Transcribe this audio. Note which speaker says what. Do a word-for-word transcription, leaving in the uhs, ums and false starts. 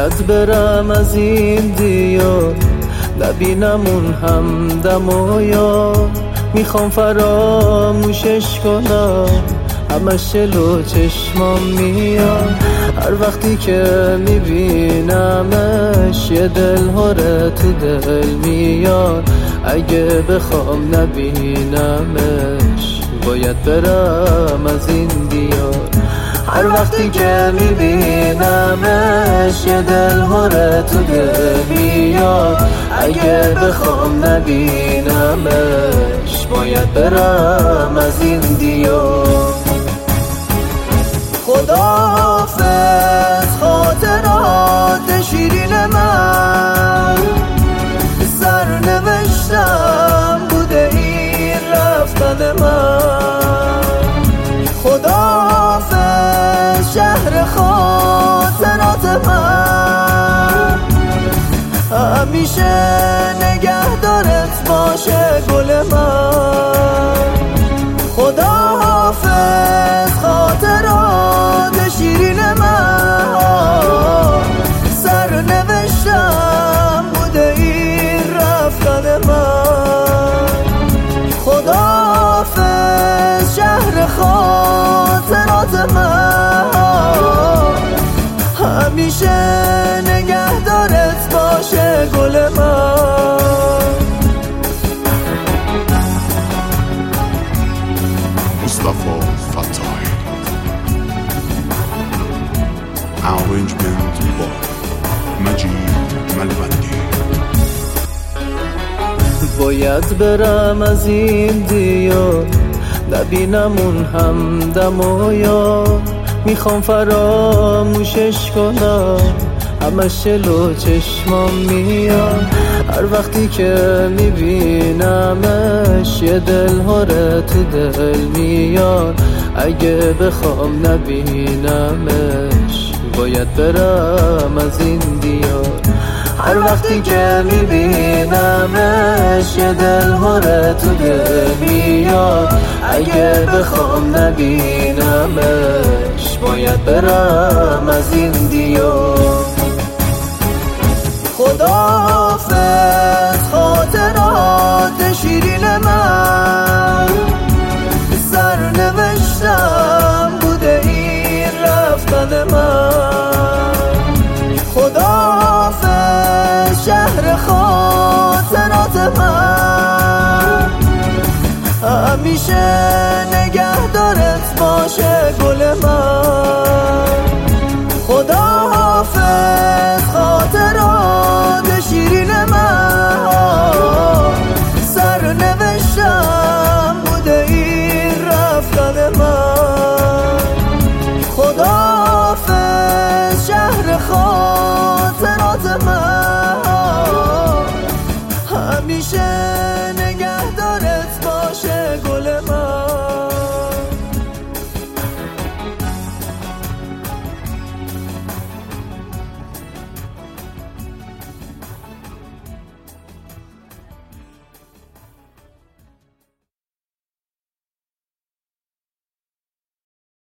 Speaker 1: باید برم از این دیار، نبینم اون همدم و یار. میخوام فراموشش کنم، همش جلو چشمام میاد. هر وقتی که میبینمش یه دل هره تو دل میاد. اگه بخوام نبینمش باید برم از این دیار. هر وقتی که میبینمش یه دل هره تو دل میاد. اگه بخوام نبینمش باید برم از این دیار. خداحافظ خاطرات شیرین من، سرنوشتم بوده این رفتن من. خداحافظ شهر خاطرات من، همیشه نگهدارت باشه گل من. خداحافظ خاطرات شیرین من، سرنوشتم بوده این رفتن من. خداحافظ شهر خاطرات من، همیشه نگهدارت باشه گل من.
Speaker 2: Mustafa Fatay. Arrangement by Majid Malbandi.
Speaker 1: باید برم از این دیار، نبینم اون همدم و یار. میخوام فراموشش کنم، همش جلو چشمام میاد. هر وقتی که میبینمش یه دل هره تو دل میاد. اگه بخوام نبینمش باید برم از این دیار. هر وقتی که میبینمش یه دل هره تو دل میاد. اگه بخوام نبینمش باید برم از این دیار. خداحافظ خاطرات شیرین من، سرنوشتم بوده این رفتن من. خداحافظ شهر خاطرات من، همیشه نگهدارت باشه گل من. خداحافظ خاطرات شیرین من، سرنوشتم بوده این رفتن من. خداحافظ شهر خاطرات من، همیشه نگهدارت باشه گل من.